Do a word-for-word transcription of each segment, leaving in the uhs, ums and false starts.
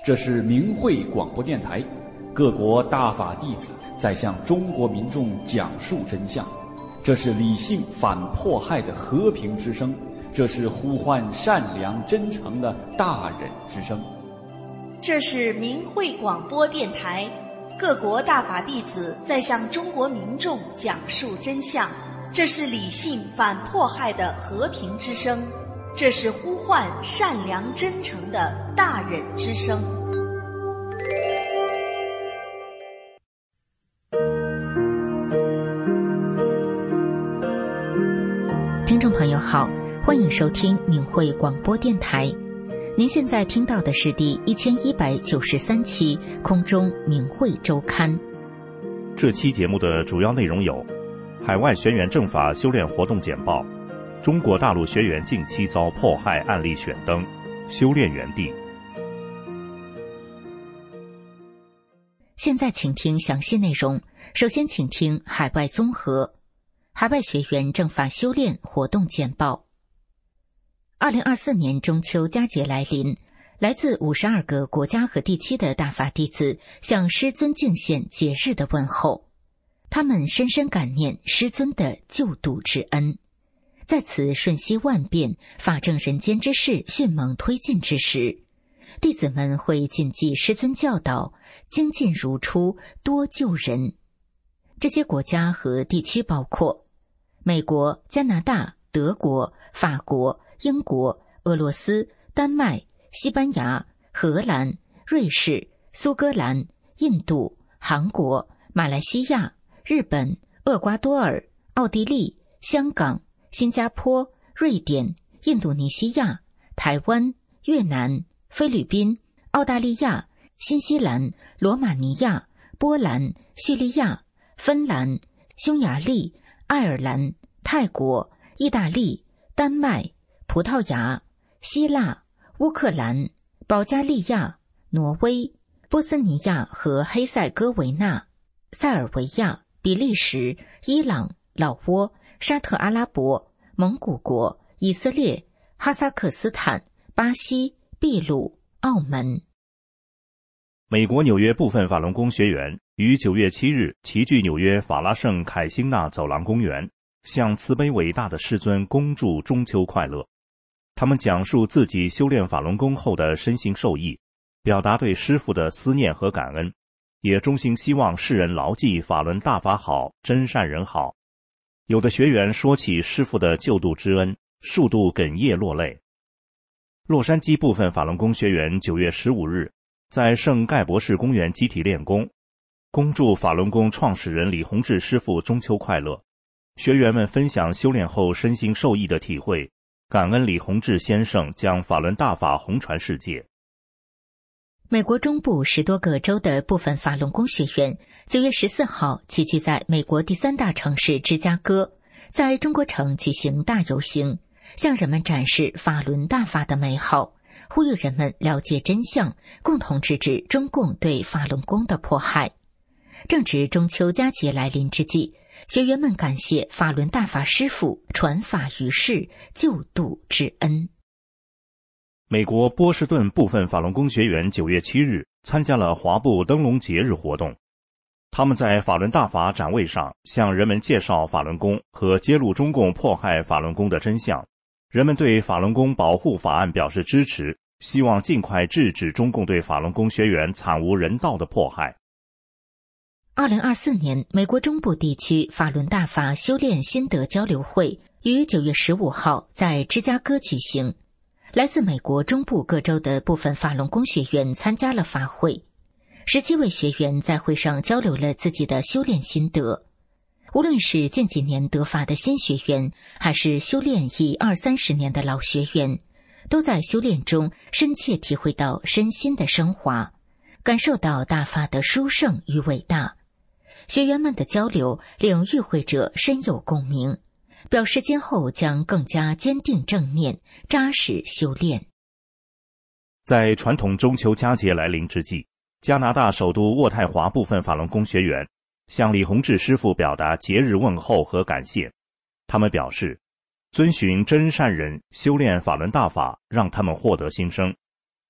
这是明慧广播电台，各国大法弟子在向中国民众讲述真相。这是理性反迫害的和平之声，这是呼唤善良真诚的大忍之声。 这是明慧广播电台，各国大法弟子在向中国民众讲述真相。这是理性反迫害的和平之声，这是呼唤善良真诚的大忍之声。 听众朋友好，欢迎收听明慧广播电台。您现在听到的是第一千一百九十三期空中明慧周刊。 这期节目的主要内容有：海外学员正法修炼活动简报，中国大陆学员近期遭迫害案例选灯，修炼园地。 现在请听详细内容。首先请听海外综合，海外学员正法修炼活动简报。二零二四年中秋佳节来临，来自五十二个国家和地区的大法弟子向师尊敬献节日的问候，他们深深感念师尊的救度之恩。在此瞬息万变、法正人间之事迅猛推进之时，弟子们会谨记师尊教导，精进如初，多救人。这些国家和地区包括美国、加拿大、德国、法国、英国、俄罗斯、丹麦、西班牙、荷兰、瑞士、苏格兰、印度、韩国、马来西亚、日本、厄瓜多尔、奥地利、香港、新加坡、瑞典、印度尼西亚、台湾、越南、菲律宾、澳大利亚、新西兰、罗马尼亚、波兰、叙利亚、芬兰、匈牙利、爱尔兰、泰国、意大利、丹麦、葡萄牙、希腊、乌克兰、保加利亚、挪威、波斯尼亚和黑塞哥维那、塞尔维亚、比利时、伊朗、老挝、沙特阿拉伯、蒙古国、以色列、哈萨克斯坦、巴西、秘鲁、澳门。 美国纽约部分法轮功学员于九月七日齐聚纽约法拉盛凯辛纳走廊公园，向慈悲伟大的师尊恭祝中秋快乐。他们讲述自己修炼法轮功后的身心受益，表达对师父的思念和感恩，也衷心希望世人牢记法轮大法好，真善人好。有的学员说起师父的救度之恩，数度哽咽落泪。洛杉矶部分法轮功学员九月十五日在圣盖博士公园集体练功，恭祝法轮功创始人李洪志师父中秋快乐。学员们分享修炼后身心受益的体会，感恩李洪志先生将法轮大法弘传世界。 美国中部十多个州的部分法轮功学员九月十四号齐聚在美国第三大城市芝加哥，在中国城举行大游行，向人们展示法轮大法的美好，呼吁人们了解真相，共同制止中共对法轮功的迫害。正值中秋佳节来临之际，学员们感谢法轮大法师父传法于世，救度之恩。 美国波士顿部分法轮功学员九月七日参加了华埠灯笼节日活动，他们在法轮大法展位上向人们介绍法轮功和揭露中共迫害法轮功的真相。人们对法轮功保护法案表示支持，希望尽快制止中共对法轮功学员惨无人道的迫害。 二零二四年美国中部地区法轮大法修炼心得交流会于九月十五号在芝加哥举行，来自美国中部各州的部分法轮功学员参加了法会。十七位学员在会上交流了自己的修炼心得。无论是近几年得法的新学员，还是修炼已二三十年的老学员，都在修炼中深切体会到身心的升华，感受到大法的殊胜与伟大。学员们的交流令与会者深有共鸣，表示今后将更加坚定正念，扎实修炼。 在传统中秋佳节来临之际，加拿大首都渥太华部分法轮功学员向李洪志师父表达节日问候和感谢。他们表示，遵循真善人修炼法轮大法，让他们获得新生，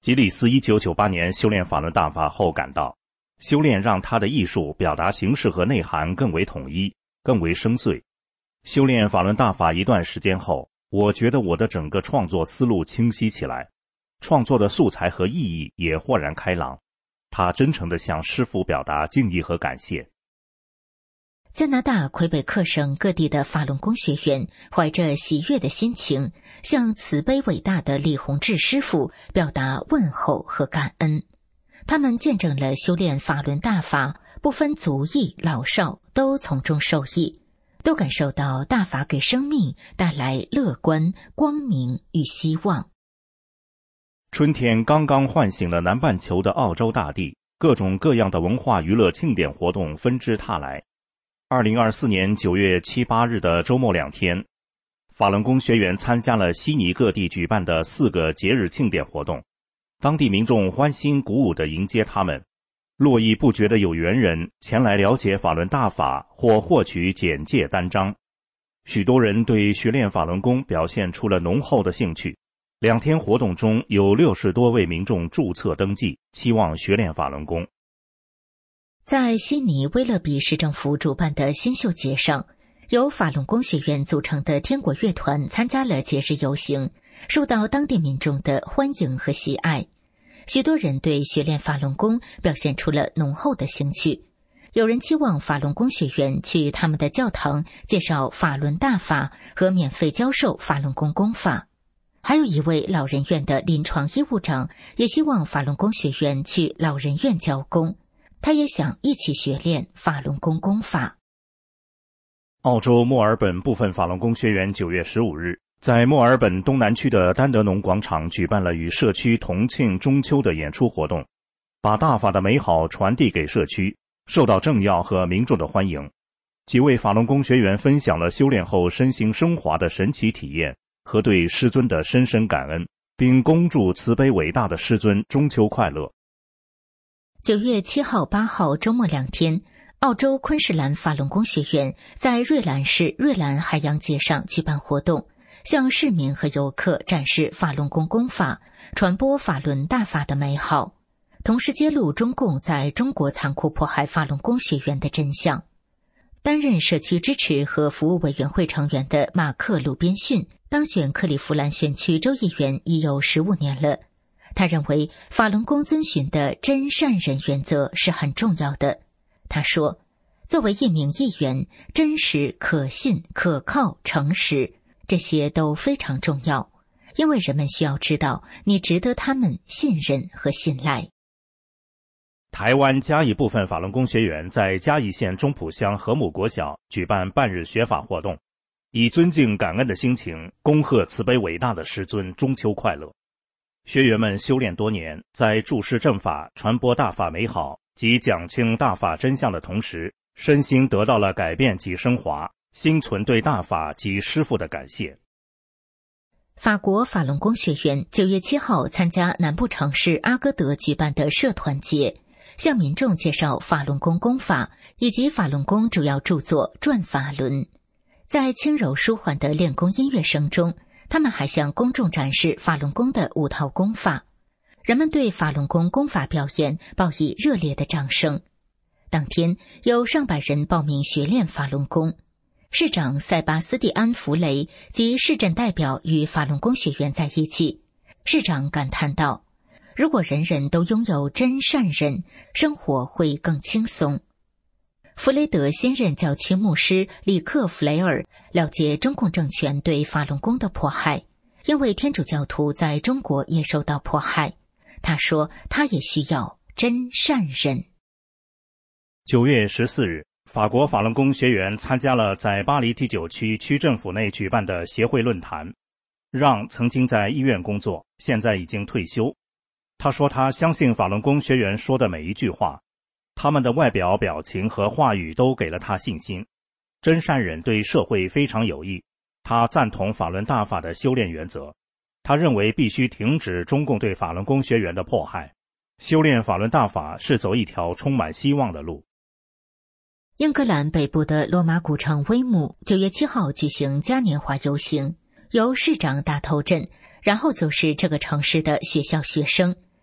吉里斯一九九八年修炼法轮大法后感到，修炼让他的艺术表达形式和内涵更为统一，更为深邃。修炼法轮大法一段时间后，我觉得我的整个创作思路清晰起来，创作的素材和意义也豁然开朗。他真诚地向师父表达敬意和感谢。 加拿大魁北克省各地的法轮功学员怀着喜悦的心情，向慈悲伟大的李洪志师父表达问候和感恩。他们见证了修炼法轮大法，不分族裔老少都从中受益，都感受到大法给生命带来乐观、光明与希望。 春天刚刚唤醒了南半球的澳洲大地，各种各样的文化娱乐庆典活动纷至沓来。二零二四年九月七八日的周末两天，法轮功学员参加了悉尼各地举办的四个节日庆典活动，当地民众欢欣鼓舞地迎接他们，络绎不绝的有缘人前来了解法轮大法或获取简介单张。许多人对学练法轮功表现出了浓厚的兴趣。两天活动中有六十多位民众注册登记，期望学练法轮功。 在悉尼威勒比市政府主办的新秀节上，由法轮功学院组成的天国乐团参加了节日游行，受到当地民众的欢迎和喜爱。许多人对学练法轮功表现出了浓厚的兴趣。有人期望法轮功学员去他们的教堂介绍法轮大法和免费教授法轮功功法。还有一位老人院的临床医务长也希望法轮功学员去老人院教功，他也想一起学练法轮功功法。 澳洲墨尔本部分法轮功学员九月十五日在墨尔本东南区的丹德农广场举办了与社区同庆中秋的演出活动，把大法的美好传递给社区，受到政要和民众的欢迎。几位法轮功学员分享了修炼后身心升华的神奇体验和对师尊的深深感恩，并恭祝慈悲伟大的师尊中秋快乐。 九月七号、八号周末两天，澳洲昆士兰法轮功学院在瑞兰市瑞兰海洋街上举办活动，向市民和游客展示法轮功功法，传播法轮大法的美好，同时揭露中共在中国残酷迫害法轮功学员的真相。担任社区支持和服务委员会成员的马克·鲁边逊当选克利夫兰选区州议员已有十五年了。他认为法轮功遵循的真善忍原则是很重要的。他说，作为一名议员，真实、可信、可靠、诚实，这些都非常重要，因为人们需要知道你值得他们信任和信赖。 台湾嘉义部分法轮功学员在嘉义县中埔乡和睦国小举办半日学法活动，以尊敬感恩的心情恭贺慈悲伟大的师尊中秋快乐。学员们修炼多年，在注释正法、传播大法美好及讲清大法真相的同时，身心得到了改变及升华，心存对大法及师父的感谢。 法国法轮功学院九月七号参加南部城市阿哥德举办的社团节，向民众介绍法轮功功法以及法轮功主要著作《转法轮》。在轻柔舒缓的练功音乐声中，他们还向公众展示法轮功的五套功法。人们对法轮功功法表演报以热烈的掌声。当天有上百人报名学练法轮功。市长塞巴斯蒂安·弗雷及市政代表与法轮功学员在一起。市长感叹道，如果人人都拥有真善忍，生活会更轻松。弗雷德新任教区牧师里克·弗雷尔了解中共政权对法轮功的迫害，因为天主教徒在中国也受到迫害。他说他也需要真善忍。 九月十四日，法国法轮功学员参加了在巴黎第九区区政府内举办的协会论坛。让曾经在医院工作，现在已经退休。他说他相信法轮功学员说的每一句话，他们的外表、表情和话语都给了他信心。真善忍对社会非常有益，他赞同法轮大法的修炼原则。他认为必须停止中共对法轮功学员的迫害，修炼法轮大法是走一条充满希望的路。 英格兰北部的罗马古城威姆九月七号举行嘉年华游行，由市长打头阵，然后就是这个城市的学校学生，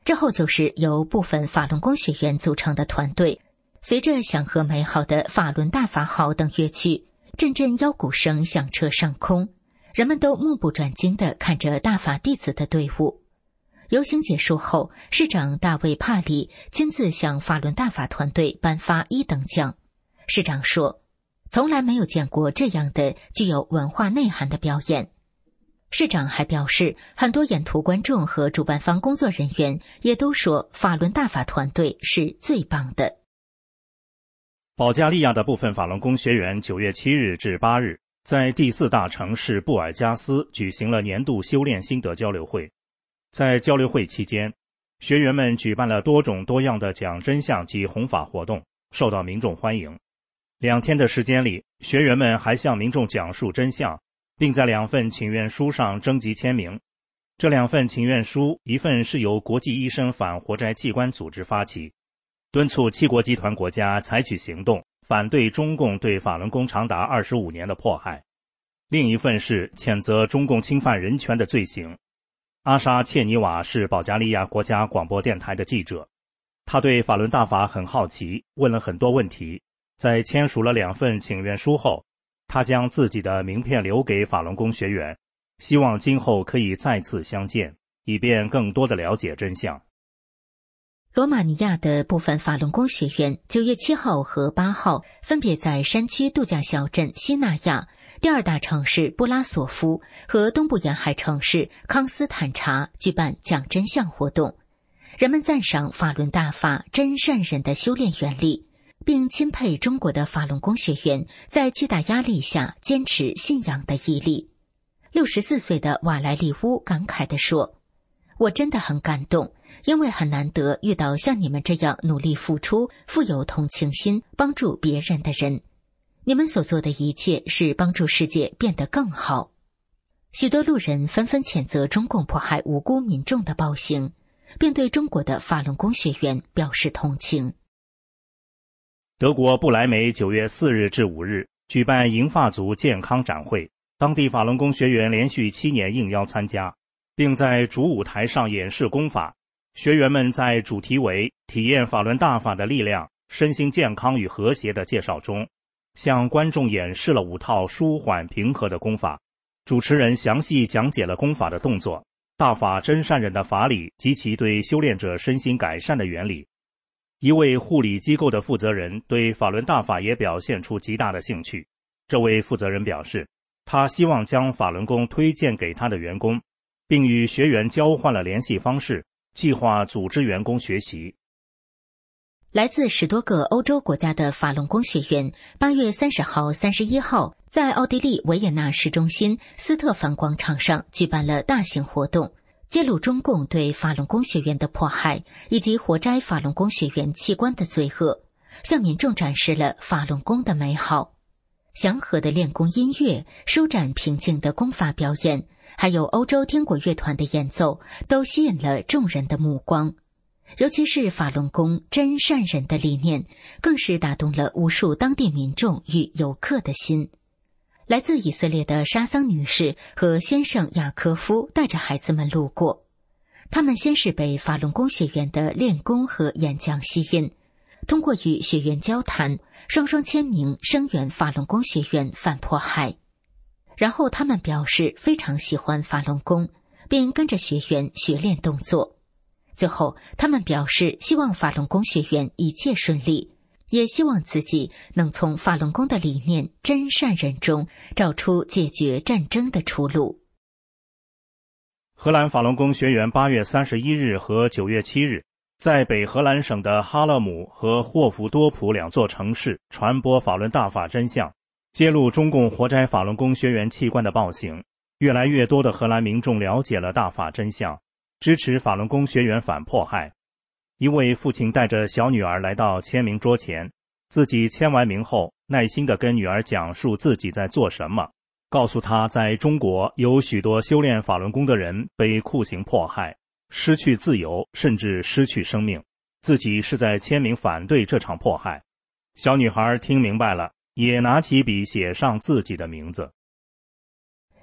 之后就是由部分法轮功学员组成的团队，随着祥和美好的法轮大法号等乐曲，阵阵腰鼓声响彻上空，人们都目不转睛地看着大法弟子的队伍。游行结束后，市长大卫帕里亲自向法轮大法团队颁发一等奖。市长说，从来没有见过这样的具有文化内涵的表演。市长还表示，很多沿途观众和主办方工作人员也都说法轮大法团队是最棒的。 保加利亚的部分法轮功学员九月七日至八日在第四大城市布尔加斯举行了年度修炼心得交流会。在交流会期间，学员们举办了多种多样的讲真相及弘法活动，受到民众欢迎。两天的时间里，学员们还向民众讲述真相，并在两份请愿书上征集签名。这两份请愿书，一份是由国际医生反活摘器官组织发起，敦促七国集团国家采取行动，反对中共对法轮功长达二十五年的迫害；另一份是谴责中共侵犯人权的罪行。阿沙切尼瓦是保加利亚国家广播电台的记者，他对法轮大法很好奇，问了很多问题。在签署了两份请愿书后，他将自己的名片留给法轮功学员，希望今后可以再次相见，以便更多的了解真相。 罗马尼亚的部分法轮功学员九月七号和八号分别在山区度假小镇西纳亚、第二大城市布拉索夫和东部沿海城市康斯坦察举办讲真相活动。人们赞赏法轮大法真善人的修炼原理，并钦佩中国的法轮功学员在巨大压力下坚持信仰的毅力。六十四岁的瓦莱利乌感慨地说，我真的很感动，因为很难得遇到像你们这样努力付出、富有同情心、帮助别人的人。你们所做的一切是帮助世界变得更好。许多路人纷纷谴责中共迫害无辜民众的暴行，并对中国的法轮功学员表示同情。 德国不来梅九月四日至五日举办银发族健康展会，当地法轮功学员连续七年应邀参加，并在主舞台上演示功法。学员们在主题为体验法轮大法的力量、身心健康与和谐的介绍中，向观众演示了五套舒缓平和的功法。主持人详细讲解了功法的动作、大法真善忍的法理及其对修炼者身心改善的原理。一位护理机构的负责人对法轮大法也表现出极大的兴趣。这位负责人表示，他希望将法轮功推荐给他的员工，并与学员交换了联系方式，计划组织员工学习。 来自十多个欧洲国家的法轮功学员八月三十号、三十一号在奥地利维也纳市中心斯特凡广场上举办了大型活动，揭露中共对法轮功学员的迫害以及活摘法轮功学员器官的罪恶，向民众展示了法轮功的美好。祥和的练功音乐、舒展平静的功法表演，还有欧洲天国乐团的演奏，都吸引了众人的目光。尤其是法轮功真善忍的理念，更是打动了无数当地民众与游客的心。来自以色列的沙桑女士和先生雅科夫带着孩子们路过，他们先是被法轮功学员的练功和演讲吸引，通过与学员交谈，双双签名声援法轮功学员反迫害。然后他们表示非常喜欢法轮功，并跟着学员学练动作。最后他们表示希望法轮功学员一切顺利，也希望自己能从法轮功的理念真善忍中找出解决战争的出路。 荷兰法轮功学员八月三十一日和九月七日在北荷兰省的哈勒姆和霍福多普两座城市传播法轮大法真相，揭露中共活摘法轮功学员器官的暴行。越来越多的荷兰民众了解了大法真相，支持法轮功学员反迫害。一位父亲带着小女儿来到签名桌前，自己签完名后，耐心地跟女儿讲述自己在做什么，告诉她在中国有许多修炼法轮功的人被酷刑迫害，失去自由，甚至失去生命，自己是在签名反对这场迫害。小女孩听明白了，也拿起笔写上自己的名字。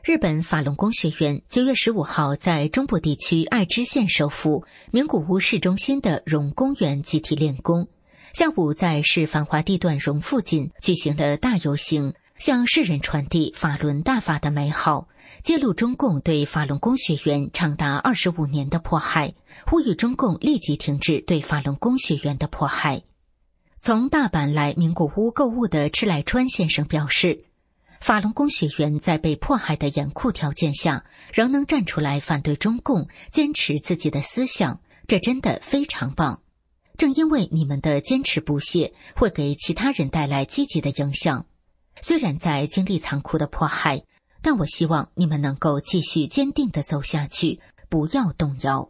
日本法轮功学员九月十五号在中部地区爱知县首府名古屋市中心的荣公园集体练功，下午在市繁华地段荣附近举行了大游行，向世人传递法轮大法的美好，揭露中共对法轮功学员长达二十五年的迫害，呼吁中共立即停止对法轮功学员的迫害。从大阪来名古屋购物的赤濑川先生表示，法轮功学员在被迫害的严酷条件下，仍能站出来反对中共，坚持自己的思想，这真的非常棒。正因为你们的坚持不懈，会给其他人带来积极的影响。虽然在经历残酷的迫害，但我希望你们能够继续坚定地走下去，不要动摇。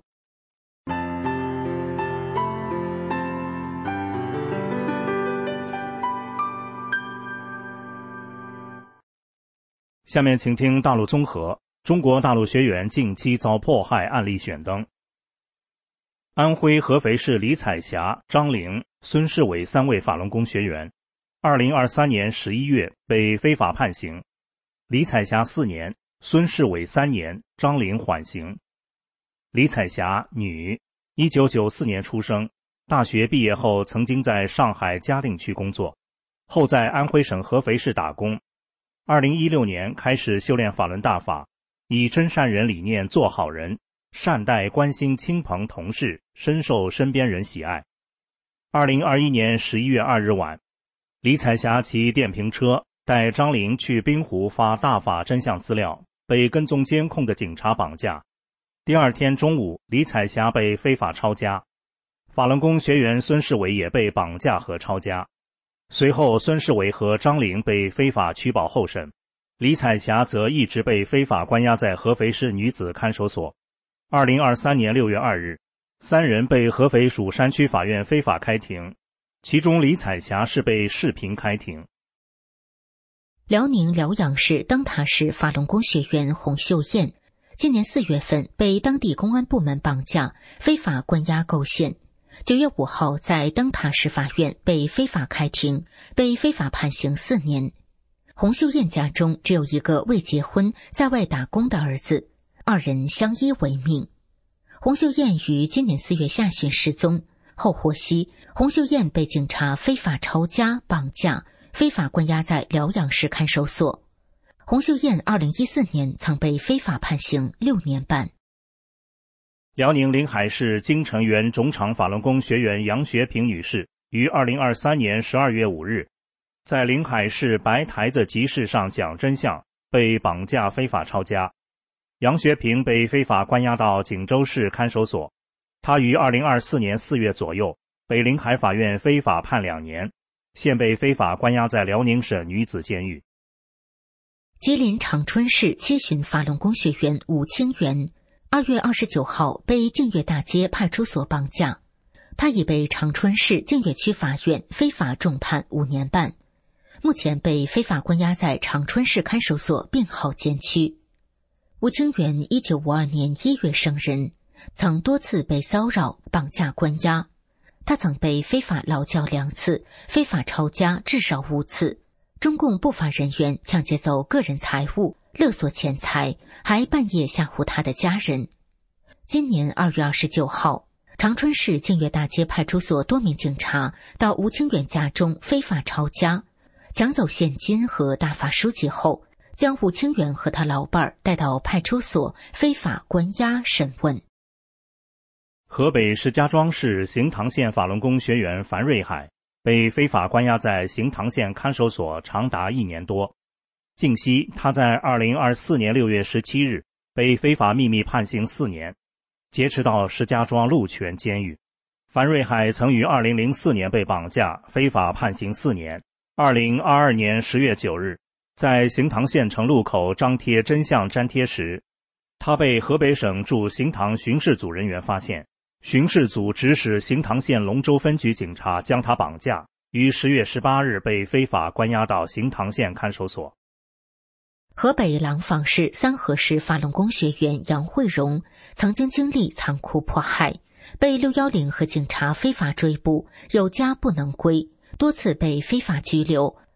下面请听大陆综合中国大陆学员近期遭迫害案例选登。安徽合肥市李彩霞、张玲、孙世伟三位法轮功学员二零二三年十一月被非法判刑，李彩霞四年，孙世伟三年，张玲缓刑。李彩霞，女，一九九四年出生，大学毕业后曾经在上海嘉定区工作，后在安徽省合肥市打工。二零一六年开始修炼法轮大法，以真善人理念做好人，善待关心亲朋同事，深受身边人喜爱。二零二一年十一月二日晚，李彩霞骑电瓶车带张玲去滨湖发大法真相资料，被跟踪监控的警察绑架。第二天中午，李彩霞被非法抄家，法轮功学员孙世伟也被绑架和抄家。随后孙世伟和张玲被非法取保候审，李彩霞则一直被非法关押在合肥市女子看守所。二零二三年六月二日，三人被合肥蜀山区法院非法开庭，其中李彩霞是被视频开庭。 辽宁辽阳市灯塔市法轮功学员洪秀燕，今年四月份被当地公安部门绑架，非法关押构陷。九月五号在灯塔市法院被非法开庭，被非法判刑四年。洪秀燕家中只有一个未结婚在外打工的儿子，二人相依为命。洪秀燕于今年四月下旬失踪后获悉，洪秀燕被警察非法抄家、绑架，非法关押在辽阳市看守所。洪秀燕二零一四年曾被非法判刑六年半。 辽宁临海市京城园种场法轮功学员杨学平女士于二零二三年十二月五日，在临海市白台子集市上讲真相，被绑架非法抄家。杨学平被非法关押到锦州市看守所，她于二零二四年四月左右被临海法院非法判两年，现被非法关押在辽宁省女子监狱。 吉林长春市七旬法轮功学员吴清源二月二十九号被净月大街派出所绑架，他已被长春市净月区法院非法重判五年半，目前被非法关押在长春市看守所并号监区。吴清源一九五二年一月生人，曾多次被骚扰、绑架、关押。他曾被非法劳教两次，非法抄家至少五次。中共不法人员抢劫走个人财物，勒索钱财，还半夜吓唬他的家人。今年二月二十九号，长春市净月大街派出所多名警察到吴清源家中非法抄家，抢走现金和大法书籍后，将吴清源和他老伴带到派出所非法关押审问。 河北石家庄市行堂县法轮功学员樊瑞海被非法关押在行堂县看守所长达一年多。近期他在二零二四年六月十七日被非法秘密判刑四年，劫持到石家庄鹿泉监狱。樊瑞海曾于二零零四年被绑架，非法判刑四年。二零二二年十月九日，在行堂县城路口张贴真相粘贴时，他被河北省驻行堂巡视组人员发现，巡视组指使行堂县龙州分局警察将他绑架，于十月十八日被非法关押到行堂县看守所。 河北廊坊市三河市法轮功学员杨慧荣曾经经历残酷迫害，被六一零和警察非法追捕，有家不能归，多次被非法拘留，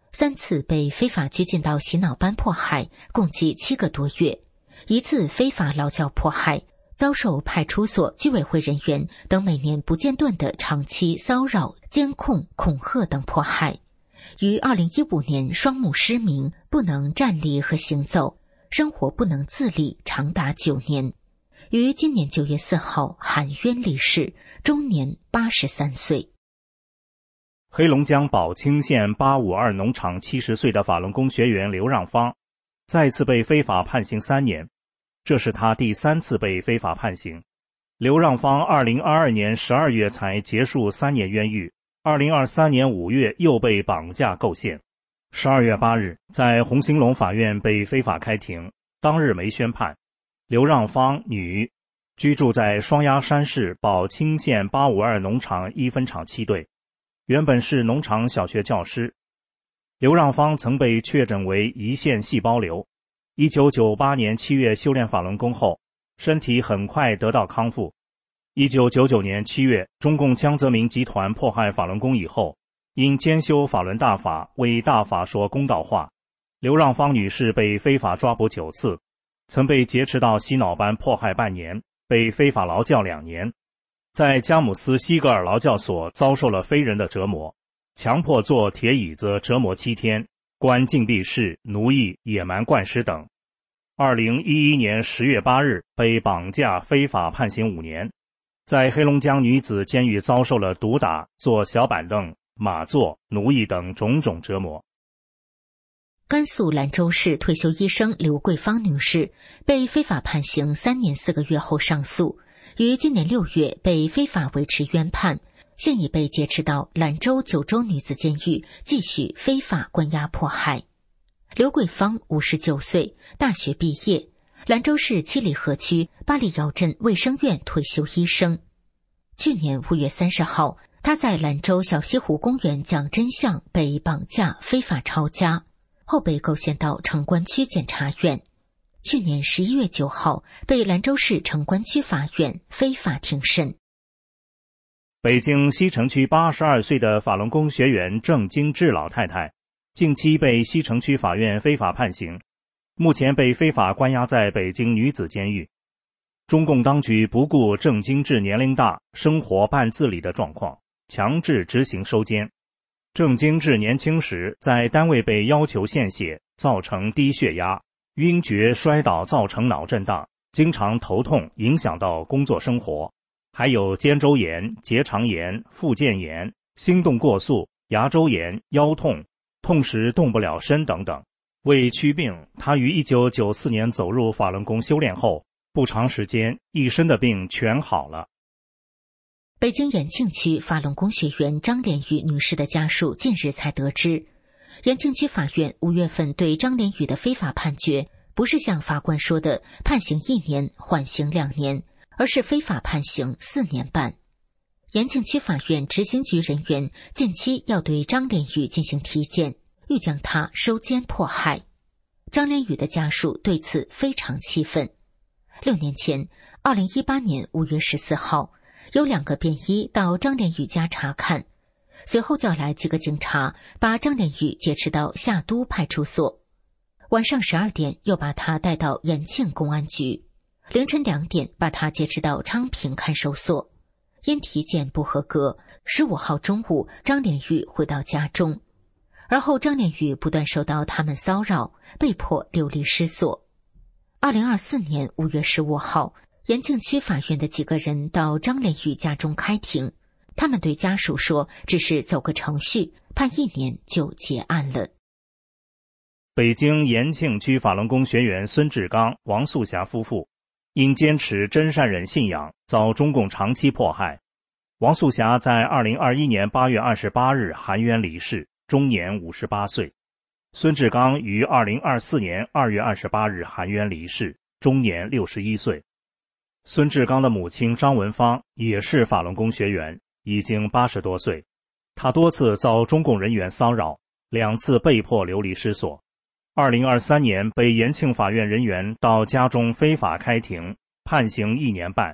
三次被非法拘禁到洗脑班迫害，共计七个多月，一次非法劳教迫害，遭受派出所、居委会人员等每年不间断的长期骚扰、监控、恐吓等迫害。于二零一五年双目失明，不能站立和行走，生活不能自理，长达九年。于今年九月四号含冤离世，终年八十三岁。 黑龙江宝清县八五二农场七十岁的法轮功学员刘让芳，再次被非法判刑三年，这是他第三次被非法判刑。刘让芳二零二二年十二月才结束三年冤狱，二零二三年五月又被绑架构陷。十二月八日，在红星龙法院被非法开庭，当日没宣判。刘让芳，女，居住在双鸭山市宝清县八五二农场一分场七队，原本是农场小学教师。刘让芳曾被确诊为胰腺细胞瘤。一九九八年七月修炼法轮功后，身体很快得到康复。一九九九年七月，中共江泽民集团迫害法轮功以后，因兼修法轮大法，为大法说公道话，刘让芳女士被非法抓捕九次，曾被劫持到洗脑班迫害半年，被非法劳教两年，在佳木斯西格尔劳教所遭受了非人的折磨，强迫坐铁椅子折磨七天，关禁闭室、奴役、野蛮灌食等。二零一一年十月八日被绑架非法判刑五年，在黑龙江女子监狱遭受了毒打、坐小板凳、马座、奴役等种种折磨。 甘肃兰州市退休医生刘桂芳女士被非法判刑三年四个月后上诉，于今年六月被非法维持冤判，现已被劫持到兰州九州女子监狱继续非法关押迫害。刘桂芳五十九岁，大学毕业，兰州市七里河区八里窑镇卫生院退休医生。去年五月三十号，她在兰州小西湖公园讲真相被绑架非法抄家，后被构陷到城关区检察院。去年十一月九号，被兰州市城关区法院非法庭审。 北京西城区八十二岁的法轮功学员郑金志老太太，近期被西城区法院非法判刑，目前被非法关押在北京女子监狱。中共当局不顾郑金志年龄大、生活半自理的状况，强制执行收监。郑金志年轻时在单位被要求献血，造成低血压、晕厥、摔倒造成脑震荡，经常头痛，影响到工作生活，还有肩周炎、结肠炎、附件炎、心动过速、牙周炎、腰痛、痛时动不了身等等。为祛病，他于一九九四年走入法轮功修炼后，不长时间，一身的病全好了。 北京延庆区法轮功学员张连宇女士的家属近日才得知，延庆区法院五月份对张连宇的非法判决，不是像法官说的判刑一年、缓刑两年，而是非法判刑四年半。延庆区法院执行局人员近期要对张连宇进行体检，欲将他收监迫害。张连宇的家属对此非常气愤。六年前，二零一八年五月十四号，有两个便衣到张连宇家查看，随后叫来几个警察，把张连宇劫持到夏都派出所。晚上十二点又把他带到延庆公安局，凌晨两点把他劫持到昌平看守所。因体检不合格，十五号中午张连宇回到家中，而后张连宇不断受到他们骚扰，被迫流离失所。二零二四年五月十五号，延庆区法院的几个人到张连宇家中开庭，他们对家属说只是走个程序，判一年就结案了。 北京延庆区法轮功学员孙志刚、王素霞夫妇因坚持真善忍信仰，遭中共长期迫害。王素霞在二零二一年八月二十八日含冤离世，终年五十八岁。孙志刚于二零二四年二月二十八日含冤离世，终年六十一岁。孙志刚的母亲张文芳也是法轮功学员，已经八十多岁。她多次遭中共人员骚扰，两次被迫流离失所。二零二三年被延庆法院人员到家中非法开庭，判刑一年半。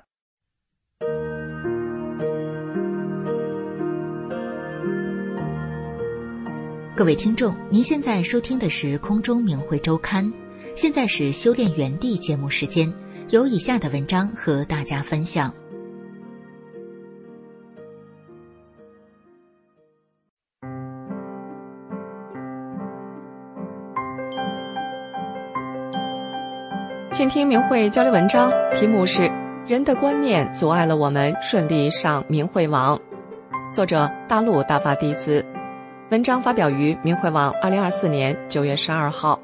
各位听众，您现在收听的是空中明慧周刊，现在是修炼园地节目时间，有以下的文章和大家分享。 请听明慧交流文章，题目是人的观念阻碍了我们顺利上明慧网，作者大陆大法弟子，文章发表于明慧网二零二四年九月十二号。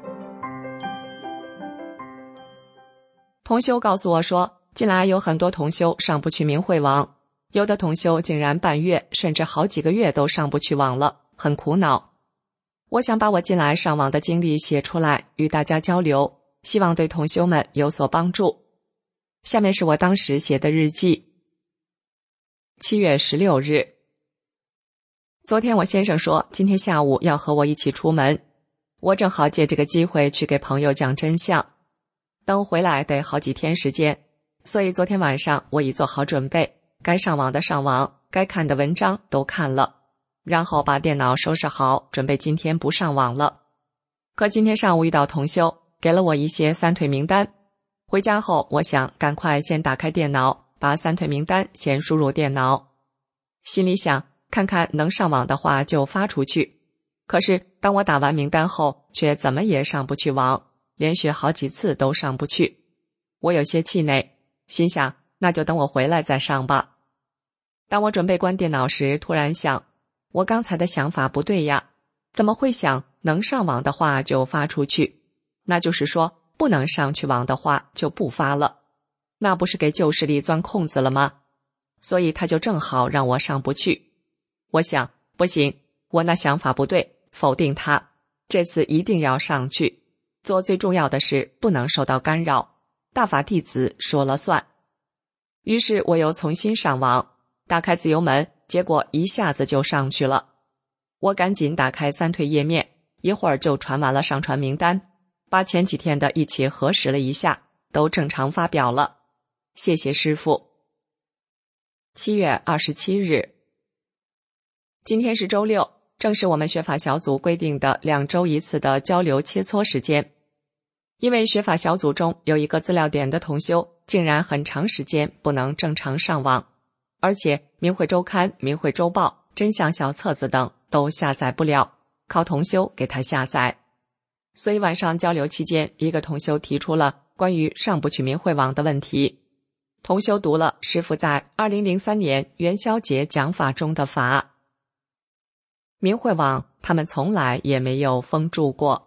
同修告诉我说，近来有很多同修上不去明慧网，有的同修竟然半月甚至好几个月都上不去网了，很苦恼。我想把我近来上网的经历写出来与大家交流，希望对同修们有所帮助。下面是我当时写的日记。七月十六日，昨天我先生说今天下午要和我一起出门，我正好借这个机会去给朋友讲真相。等回来得好几天时间，所以昨天晚上我已做好准备，该上网的上网，该看的文章都看了，然后把电脑收拾好，准备今天不上网了。可今天上午遇到同修，给了我一些三退名单。回家后，我想赶快先打开电脑，把三退名单先输入电脑。心里想，看看能上网的话就发出去。可是当我打完名单后，却怎么也上不去网，连续好几次都上不去。我有些气馁，心想那就等我回来再上吧。当我准备关电脑时，突然想，我刚才的想法不对呀，怎么会想能上网的话就发出去？那就是说不能上去网的话就不发了，那不是给旧势力钻空子了吗？所以他就正好让我上不去。我想不行，我那想法不对，否定他，这次一定要上去，做最重要的事，不能受到干扰，大法弟子说了算。于是我又重新上网，打开自由门，结果一下子就上去了。我赶紧打开三退页面，一会儿就传完了上传名单，把前几天的一起核实了一下，都正常发表了。谢谢师父。七月二十七日，今天是周六，正是我们学法小组规定的两周一次的交流切磋时间。因为学法小组中有一个资料点的同修，竟然很长时间不能正常上网，而且明慧周刊、明慧周报、真相小册子等都下载不了，靠同修给他下载。所以晚上交流期间，一个同修提出了关于上不去明慧网的问题。同修读了师父在二零零三年元宵节讲法中的法。明慧网他们从来也没有封住过。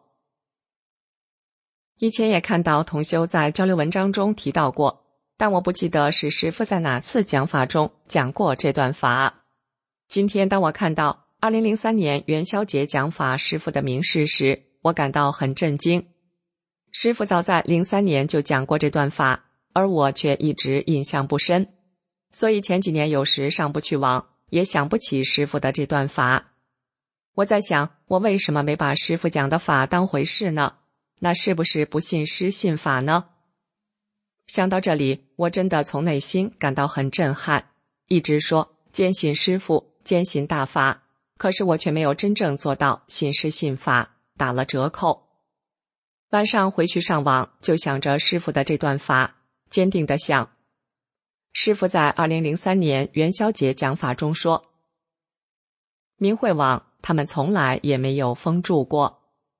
以前也看到同修在交流文章中提到过，但我不记得是师父在哪次讲法中讲过这段法。今天当我看到二零零三年元宵节讲法师父的明示时，我感到很震惊。师父早在零三年就讲过这段法，而我却一直印象不深，所以前几年有时上不去网，也想不起师父的这段法。我在想，我为什么没把师父讲的法当回事呢？那是不是不信师信法呢？想到这里，我真的从内心感到很震撼，一直说坚信师父，坚信大法，可是我却没有真正做到信师信法，打了折扣。晚上回去上网，就想着师父的这段法，坚定地想，师父在二零零三年元宵节讲法中说，明慧网他们从来也没有封住过，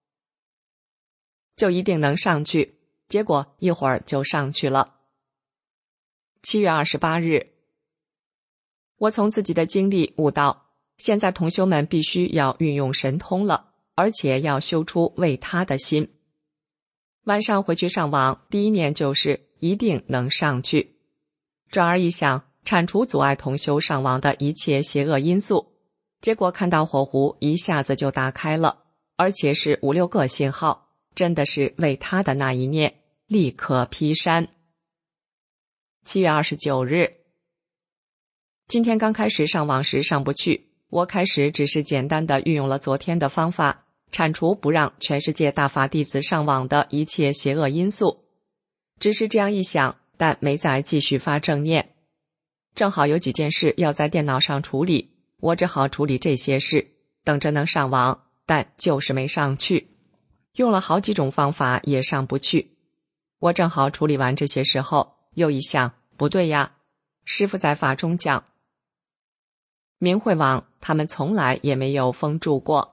就一定能上去，结果一会儿就上去了。七月二十八日，我从自己的经历悟到，现在同修们必须要运用神通了，而且要修出为他的心。晚上回去上网，第一念就是一定能上去。转而一想，铲除阻碍同修上网的一切邪恶因素，结果看到火狐一下子就打开了，而且是五六个信号，真的是为他的那一念立刻劈山。七月二十九日，今天刚开始上网时上不去，我开始只是简单的运用了昨天的方法，铲除不让全世界大法弟子上网的一切邪恶因素。只是这样一想，但没再继续发正念。正好有几件事要在电脑上处理，我只好处理这些事，等着能上网。 但就是没上去，用了好几种方法也上不去。我正好处理完这些时候，又一想，不对呀，师父在法中讲，明慧网他们从来也没有封住过。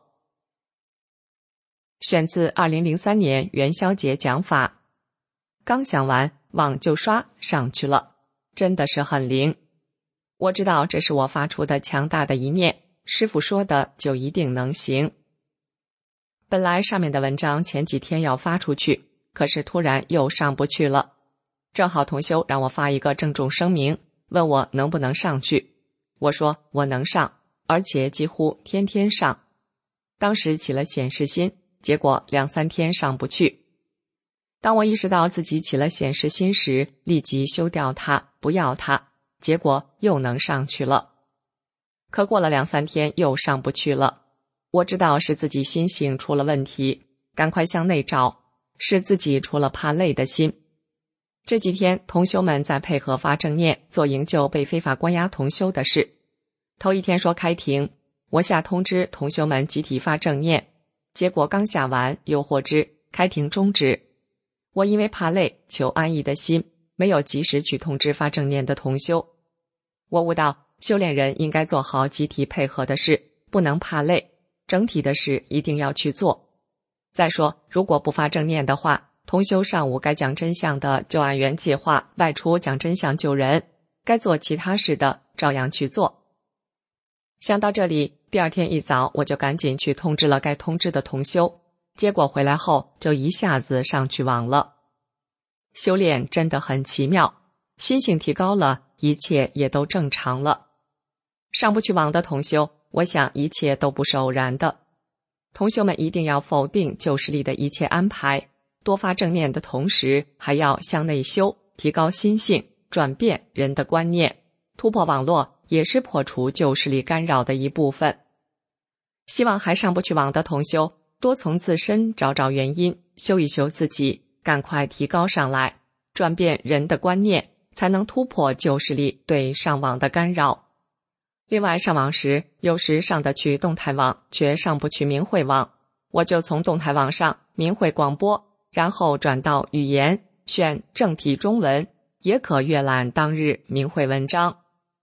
选自二零零三年元宵节讲法，刚讲完网就刷上去了，真的是很灵。我知道这是我发出的强大的一念，师父说的就一定能行。本来上面的文章前几天要发出去，可是突然又上不去了，正好同修让我发一个郑重声明，问我能不能上去。我说我能上，而且几乎天天上。当时起了显示心，结果两三天上不去。当我意识到自己起了显示心时，立即修掉它，不要它，结果又能上去了。可过了两三天又上不去了。我知道是自己心性出了问题，赶快向内找，是自己出了怕累的心。这几天同修们在配合发正念，做营救被非法关押同修的事。头一天说开庭，我下通知同修们集体发正念，结果刚下完又获知开庭终止。我因为怕累，求安逸的心，没有及时去通知发正念的同修。我悟到修炼人应该做好集体配合的事，不能怕累，整体的事一定要去做。再说如果不发正念的话，同修上午该讲真相的就按原计划外出讲真相救人，该做其他事的照样去做。想到这里，第二天一早我就赶紧去通知了该通知的同修，结果回来后就一下子上去网了。修炼真的很奇妙，心性提高了，一切也都正常了。上不去网的同修，我想一切都不是偶然的。同修们一定要否定旧势力的一切安排，多发正念的同时，还要向内修，提高心性，转变人的观念，突破网络也是破除旧势力干扰的一部分。希望还上不去网的同修，多从自身找找原因，修一修自己，赶快提高上来，转变人的观念，才能突破旧势力对上网的干扰。另外上网时，有时上得去动态网，却上不去明慧网，我就从动态网上明慧广播，然后转到语言，选正体中文，也可阅览当日明慧文章。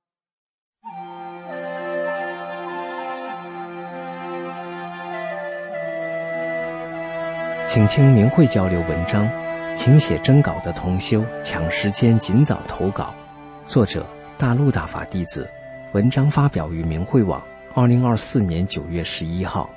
请听明慧交流文章，请写征稿的同修抢时间尽早投稿。作者大陆大法弟子，文章发表于明慧网二零二四年九月十一号。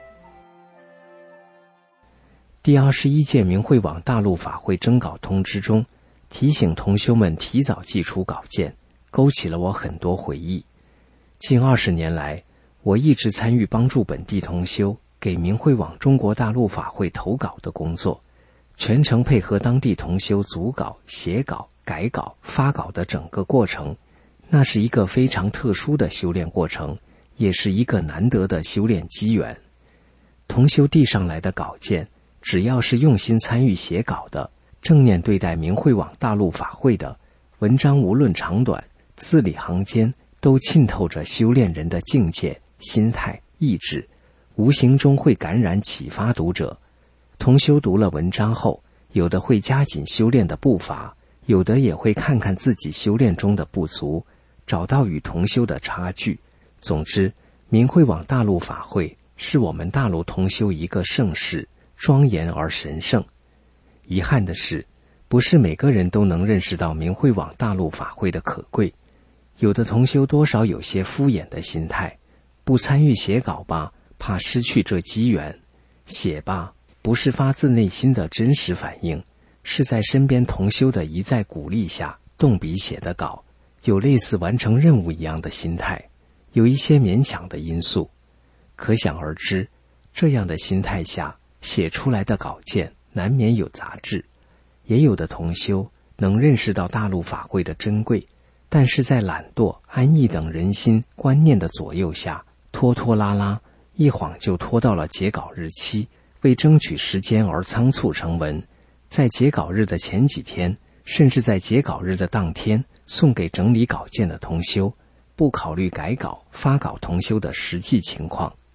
第二十一届明慧网大陆法会征稿通知中，提醒同修们提早寄出稿件，勾起了我很多回忆。近二十年来，我一直参与帮助本地同修给明慧网中国大陆法会投稿的工作，全程配合当地同修组稿、写稿、改稿、发稿的整个过程。那是一个非常特殊的修炼过程，也是一个难得的修炼机缘。同修递上来的稿件，只要是用心参与写稿的，正念对待明慧网大陆法会的，文章无论长短，字里行间都浸透着修炼人的境界、心态、意志，无形中会感染启发读者。同修读了文章后，有的会加紧修炼的步伐，有的也会看看自己修炼中的不足，找到与同修的差距。总之，明慧网大陆法会是我们大陆同修一个盛事，庄严而神圣。遗憾的是，不是每个人都能认识到明慧网大陆法会的可贵。有的同修多少有些敷衍的心态，不参与写稿吧，怕失去这机缘；写吧，不是发自内心的真实反应，是在身边同修的一再鼓励下动笔写的稿，有类似完成任务一样的心态，有一些勉强的因素。可想而知，这样的心态下写出来的稿件难免有杂质。也有的同修能认识到大陆法会的珍贵，但是在懒惰、安逸等人心观念的左右下，拖拖拉拉，一晃就拖到了截稿日期，为争取时间而仓促成文，在截稿日的前几天，甚至在截稿日的当天，送给整理稿件的同修，不考虑改稿、发稿同修的实际情况。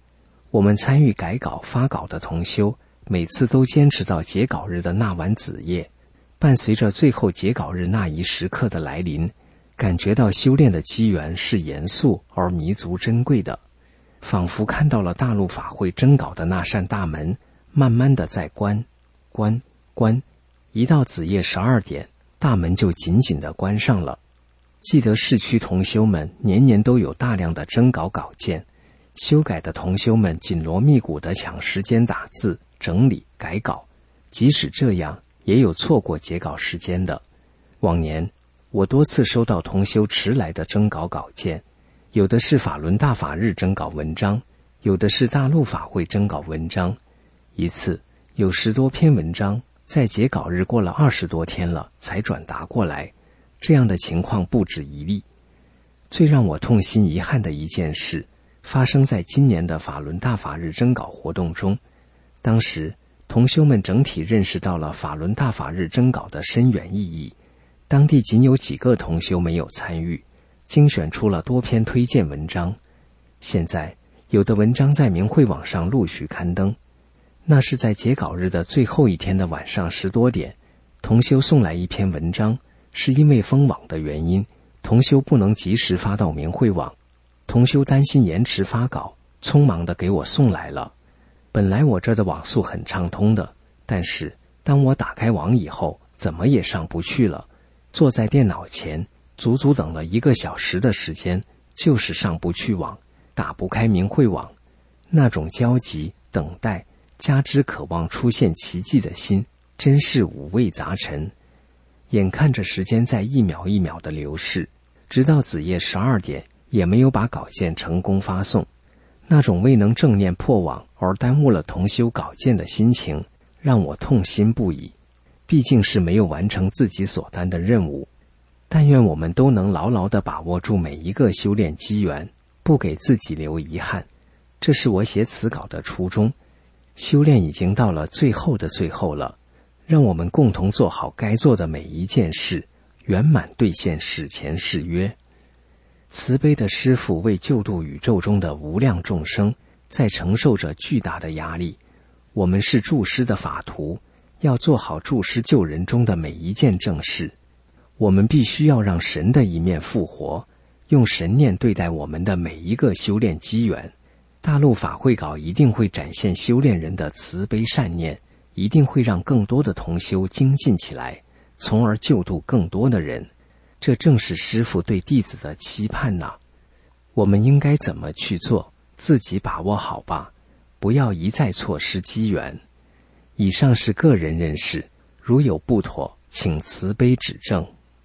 我们参与改稿发稿的同修，每次都坚持到截稿日的那晚子夜，伴随着最后截稿日那一时刻的来临，感觉到修炼的机缘是严肃而弥足珍贵的，仿佛看到了大陆法会征稿的那扇大门，慢慢的在关关关，一到子夜十二点，大门就紧紧地关上了。记得市区同修们年年都有大量的征稿稿件，修改的同修们紧锣密鼓地抢时间打字、整理、改稿，即使这样，也有错过截稿时间的。往年我多次收到同修迟来的征稿稿件，有的是法轮大法日征稿文章，有的是大陆法会征稿文章，一次有十多篇文章，在截稿日过了二十多天了才转达过来，这样的情况不止一例。最让我痛心遗憾的一件事，发生在今年的法轮大法日征稿活动中。当时同修们整体认识到了法轮大法日征稿的深远意义，当地仅有几个同修没有参与，精选出了多篇推荐文章。现在有的文章在明慧网上陆续刊登，那是在截稿日的最后一天的晚上十多点，同修送来一篇文章，是因为封网的原因，同修不能及时发到明慧网，同修担心延迟发稿，匆忙地给我送来了。本来我这的网速很畅通的，但是当我打开网以后，怎么也上不去了。坐在电脑前，足足等了一个小时的时间，就是上不去网，打不开明慧网。那种焦急、等待，加之渴望出现奇迹的心，真是五味杂陈。眼看着时间在一秒一秒的流逝，直到子夜十二点，也没有把稿件成功发送。那种未能正念破网而耽误了同修稿件的心情，让我痛心不已。毕竟是没有完成自己所担的任务。但愿我们都能牢牢地把握住每一个修炼机缘，不给自己留遗憾。这是我写此稿的初衷。修炼已经到了最后的最后了，让我们共同做好该做的每一件事，圆满兑现史前誓约。慈悲的师父为救度宇宙中的无量众生，在承受着巨大的压力。我们是助师的法徒，要做好助师救人中的每一件正事。我们必须要让神的一面复活，用神念对待我们的每一个修炼机缘。大陆法会稿一定会展现修炼人的慈悲善念，一定会让更多的同修精进起来，从而救度更多的人。这正是师父对弟子的期盼呐、啊。我们应该怎么去做，自己把握好吧，不要一再错失机缘。以上是个人认识，如有不妥，请慈悲指正。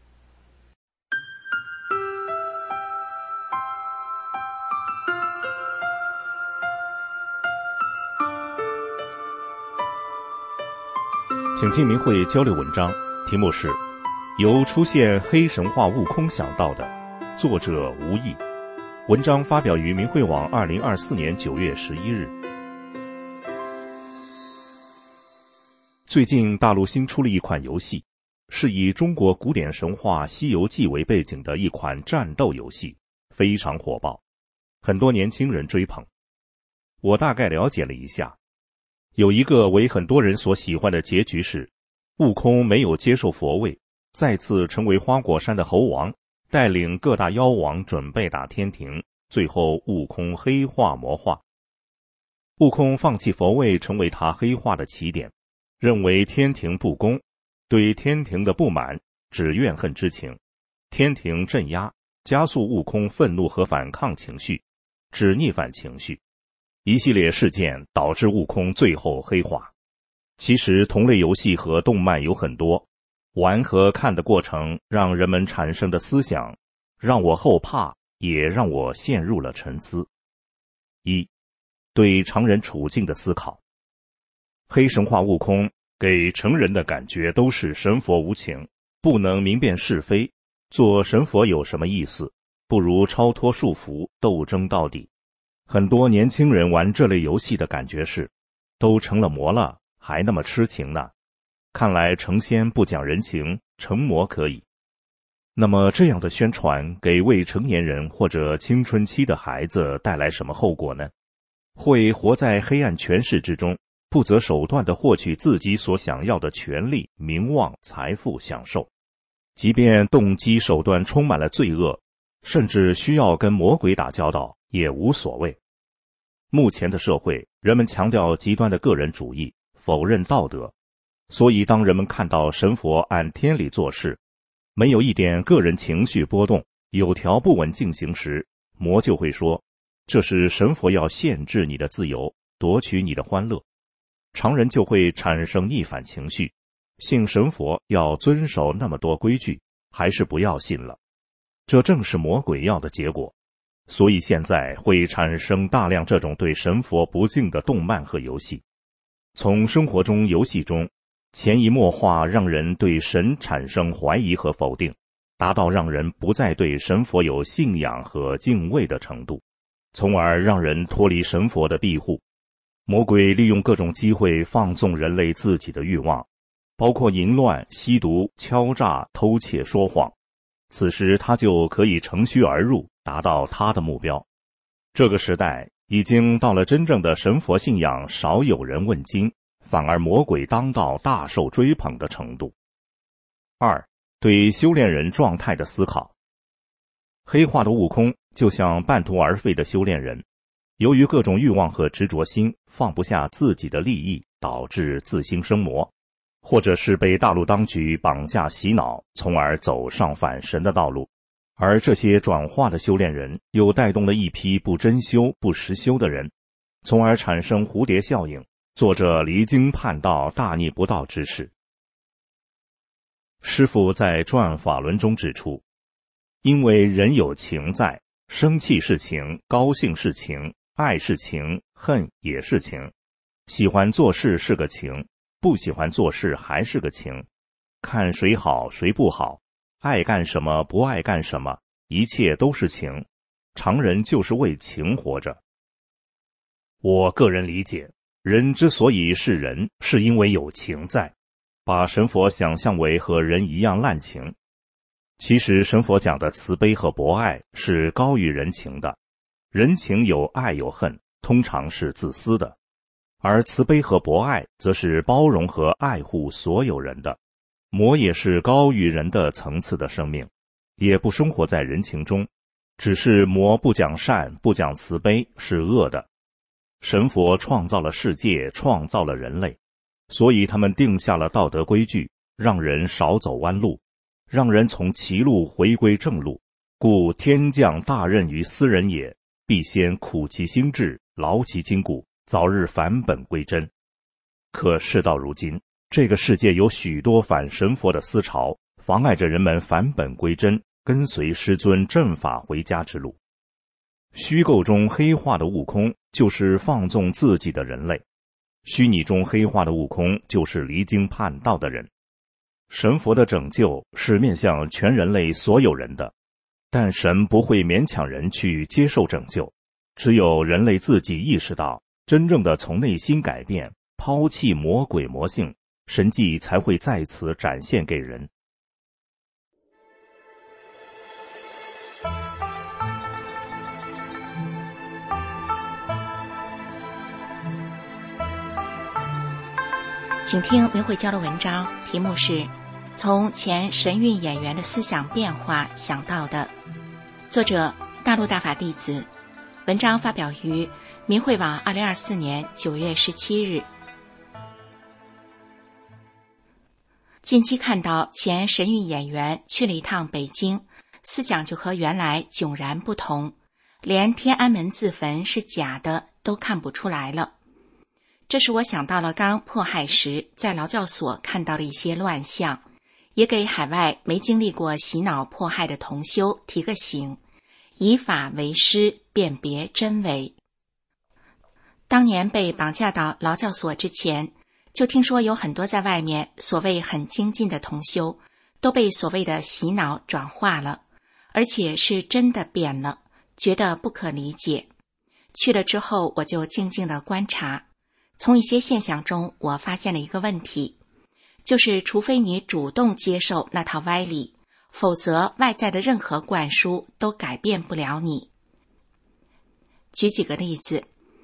请听明慧交流文章，题目是由出现黑神话悟空想到的，作者吴毅。文章发表于明慧网二零二四年九月十一日。最近大陆新出了一款游戏，是以中国古典神话《西游记》为背景的一款战斗游戏，非常火爆，很多年轻人追捧。我大概了解了一下，有一个为很多人所喜欢的结局是，悟空没有接受佛位，再次成为花果山的猴王，带领各大妖王准备打天庭，最后悟空黑化魔化。悟空放弃佛位成为他黑化的起点，认为天庭不公，对天庭的不满，指怨恨之情。天庭镇压，加速悟空愤怒和反抗情绪，指逆反情绪。一系列事件导致悟空最后黑化。其实同类游戏和动漫有很多，玩和看的过程让人们产生的思想，让我后怕，也让我陷入了沉思。一、对常人处境的思考。黑神话悟空给成人的感觉都是神佛无情，不能明辨是非，做神佛有什么意思？不如超脱束缚，斗争到底。很多年轻人玩这类游戏的感觉是，都成了魔了，还那么痴情呢。看来成仙不讲人情，成魔可以。那么这样的宣传给未成年人或者青春期的孩子带来什么后果呢？ 会活在黑暗权势之中，不择手段地获取自己所想要的权利、名望、财富、享受。即便动机手段充满了罪恶，甚至需要跟魔鬼打交道，也无所谓。目前的社会，人们强调极端的个人主义，否认道德，所以当人们看到神佛按天理做事，没有一点个人情绪波动，有条不紊进行时，魔就会说，这是神佛要限制你的自由，夺取你的欢乐。常人就会产生逆反情绪，信神佛要遵守那么多规矩，还是不要信了。这正是魔鬼要的结果。所以现在会产生大量这种对神佛不敬的动漫和游戏。从生活中游戏中潜移默化，让人对神产生怀疑和否定，达到让人不再对神佛有信仰和敬畏的程度，从而让人脱离神佛的庇护。魔鬼利用各种机会放纵人类自己的欲望，包括淫乱、吸毒、敲诈、偷窃、说谎。此时他就可以乘虚而入，达到他的目标。这个时代已经到了真正的神佛信仰少有人问津，反而魔鬼当道，大受追捧的程度。二，对修炼人状态的思考。黑化的悟空就像半途而废的修炼人，由于各种欲望和执着心，放不下自己的利益，导致自心生魔，或者是被大陆当局绑架洗脑，从而走上反神的道路。而这些转化的修炼人又带动了一批不真修、不实修的人，从而产生蝴蝶效应，做着离经叛道、大逆不道之事。师父在传法轮中指出，因为人有情在，生气是情，高兴是情，爱是情，恨也是情，喜欢做事是个情，不喜欢做事还是个情，看谁好谁不好，爱干什么不爱干什么，一切都是情，常人就是为情活着。我个人理解，人之所以是人，是因为有情在，把神佛想象为和人一样滥情。其实神佛讲的慈悲和博爱是高于人情的，人情有爱有恨，通常是自私的，而慈悲和博爱则是包容和爱护所有人的。魔也是高于人的层次的生命，也不生活在人情中，只是魔不讲善，不讲慈悲，是恶的。神佛创造了世界，创造了人类，所以他们定下了道德规矩，让人少走弯路，让人从歧路回归正路。故天降大任于斯人也，必先苦其心志，劳其筋骨，早日返本归真。可事到如今，这个世界有许多反神佛的思潮，妨碍着人们返本归真，跟随师尊正法回家之路。虚构中黑化的悟空就是放纵自己的人类，虚拟中黑化的悟空就是离经叛道的人。神佛的拯救是面向全人类所有人的，但神不会勉强人去接受拯救，只有人类自己意识到，真正的从内心改变，抛弃魔鬼魔性，神迹才会在此展现给人。 请听明慧教的文章，题目是从前神韵演员的思想变化想到的，作者大陆大法弟子，文章发表于明慧网二零二四年九月十七日。近期看到前神韵演员去了一趟北京，思想就和原来迥然不同，连天安门自焚是假的都看不出来了。这使我想到了刚迫害时在劳教所看到的一些乱象，也给海外没经历过洗脑迫害的同修提个醒，以法为师，辨别真伪。当年被绑架到劳教所之前，就听说有很多在外面所谓很精进的同修都被所谓的洗脑转化了，而且是真的变了，觉得不可理解。去了之后我就静静地观察，从一些现象中我发现了一个问题，就是除非你主动接受那套歪理，否则外在的任何灌输都改变不了你。举几个例子，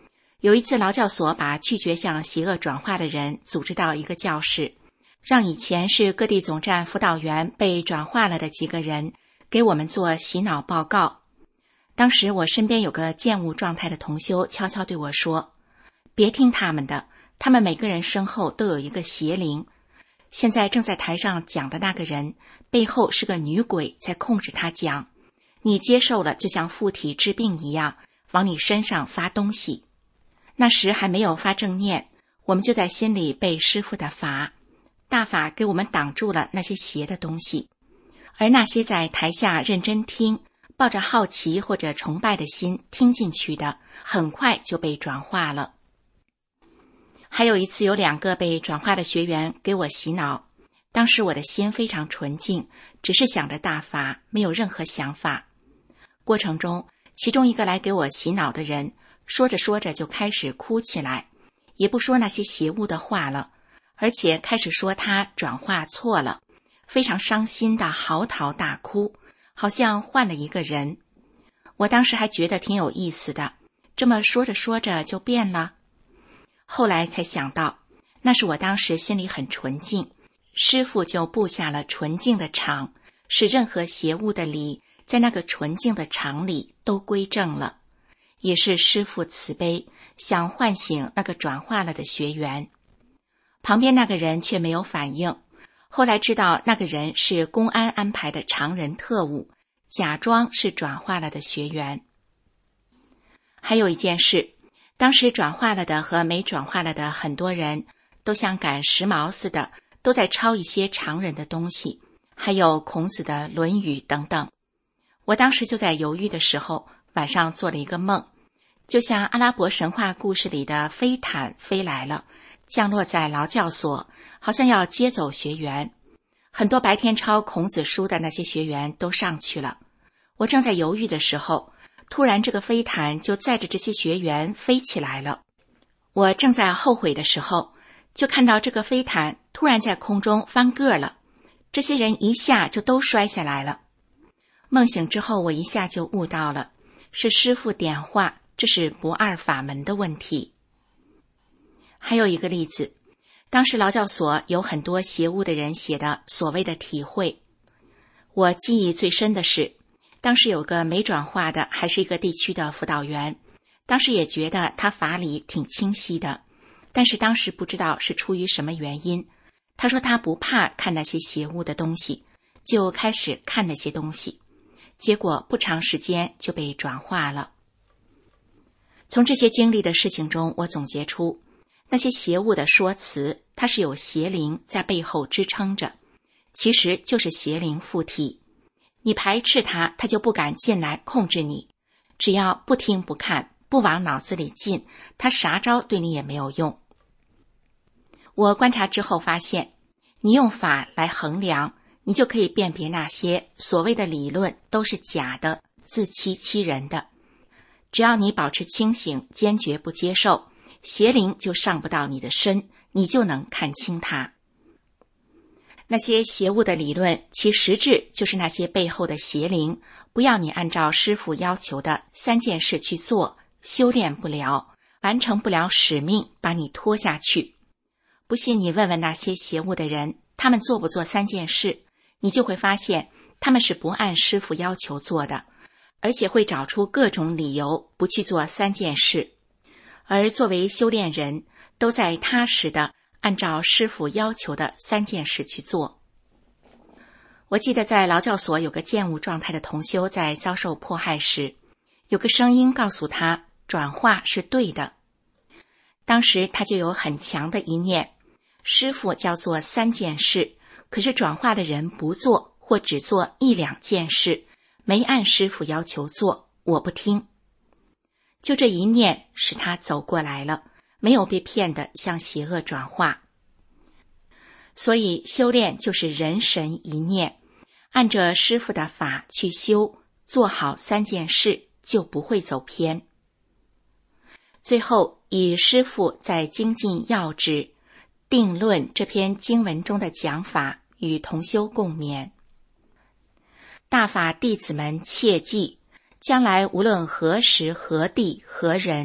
有一次劳教所把拒绝向邪恶转化的人组织到一个教室，让以前是各地总站辅导员被转化了的几个人给我们做洗脑报告。当时我身边有个厌恶状态的同修悄悄对我说，别听他们的，他们每个人身后都有一个邪灵，现在正在台上讲的那个人背后是个女鬼在控制他讲，你接受了就像附体治病一样，往你身上发东西。那时还没有发正念，我们就在心里背师父的法，大法给我们挡住了那些邪的东西，而那些在台下认真听，抱着好奇或者崇拜的心听进去的，很快就被转化了。还有一次有两个被转化的学员给我洗脑，当时我的心非常纯净，只是想着大法，没有任何想法。过程中，其中一个来给我洗脑的人说着说着就开始哭起来，也不说那些邪物的话了，而且开始说他转化错了，非常伤心的嚎啕大哭，好像换了一个人。我当时还觉得挺有意思的，这么说着说着就变了。后来才想到，那是我当时心里很纯净，师父就布下了纯净的场，使任何邪物的理在那个纯净的场里都归正了，也是师父慈悲，想唤醒那个转化了的学员。旁边那个人却没有反应，后来知道那个人是公安安排的常人特务，假装是转化了的学员。还有一件事，当时转化了的和没转化了的很多人都像赶时髦似的，都在抄一些常人的东西，还有孔子的《论语》等等。我当时就在犹豫的时候，晚上做了一个梦，就像阿拉伯神话故事里的飞毯飞来了，降落在劳教所，好像要接走学员。很多白天抄孔子书的那些学员都上去了。我正在犹豫的时候，突然这个飞毯就载着这些学员飞起来了。我正在后悔的时候，就看到这个飞毯突然在空中翻个了，这些人一下就都摔下来了。梦醒之后，我一下就悟到了，是师父点化，这是不二法门的问题。还有一个例子，当时劳教所有很多邪物的人写的所谓的体会，我记忆最深的是，当时有个没转化的，还是一个地区的辅导员，当时也觉得他法理挺清晰的，但是当时不知道是出于什么原因，他说他不怕看那些邪物的东西，就开始看那些东西，结果不长时间就被转化了。从这些经历的事情中，我总结出那些邪物的说辞，它是有邪灵在背后支撑着，其实就是邪灵附体。你排斥它，它就不敢进来控制你，只要不听不看，不往脑子里进，它啥招对你也没有用。我观察之后发现，你用法来衡量，你就可以辨别那些所谓的理论都是假的，自欺欺人的。只要你保持清醒，坚决不接受，邪灵就上不到你的身，你就能看清它。那些邪物的理论，其实质就是那些背后的邪灵，不要你按照师父要求的三件事去做，修炼不了，完成不了使命，把你拖下去。不信你问问那些邪物的人，他们做不做三件事，你就会发现他们是不按师父要求做的，而且会找出各种理由不去做三件事。而作为修炼人，都在踏实的按照师父要求的三件事去做。我记得在劳教所有个厌恶状态的同修在遭受迫害时，有个声音告诉他转化是对的。当时他就有很强的一念，师父叫做三件事，可是转化的人不做，或只做一两件事，没按师父要求做，我不听。就这一念使他走过来了，没有被骗得向邪恶转化。所以修炼就是人神一念，按着师父的法去修，做好三件事，就不会走偏。最后以师父在精进要旨定论这篇经文中的讲法与同修共勉。大法弟子们切记，将来无论何时何地何人，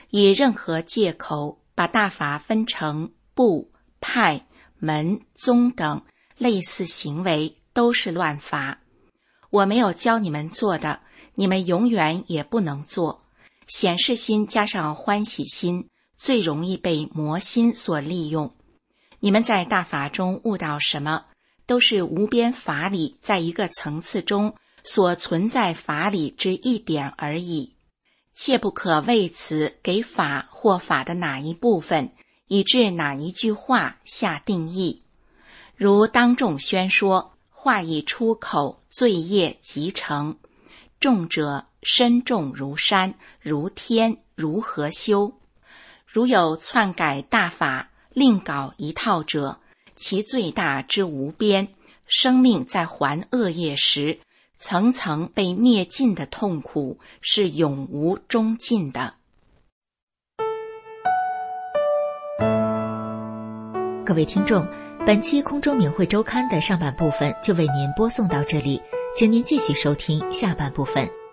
以任何借口把大法分成部、派、门、宗等类似行为，都是乱法。我没有教你们做的，你们永远也不能做。显示心加上欢喜心，最容易被魔心所利用。你们在大法中悟到什么，都是无边法理在一个层次中所存在法理之一点而已。切不可为此给法或法的哪一部分，以致哪一句话下定义。如当众宣说，话一出口，罪业即成。重者身重如山，如天，如何修？如有篡改大法，另搞一套者，其最大之无边，生命在还恶业时，层层被灭尽的痛苦是永无终尽的。 各位听众，本期空中明慧周刊的上半部分就为您播送到这里，请您继续收听下半部分。